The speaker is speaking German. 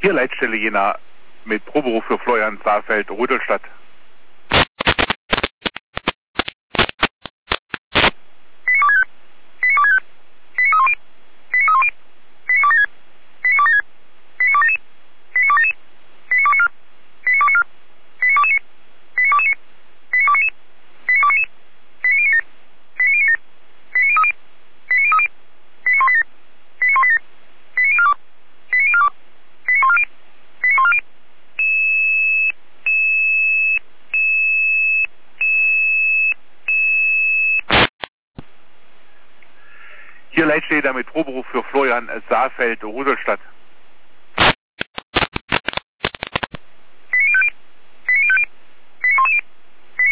Hier Leitstelle Jena mit Proberuf für Florian Saalfeld, Rudolstadt. Hier Leitstelle mit Proberuf für Florian Saalfeld, Rudolstadt.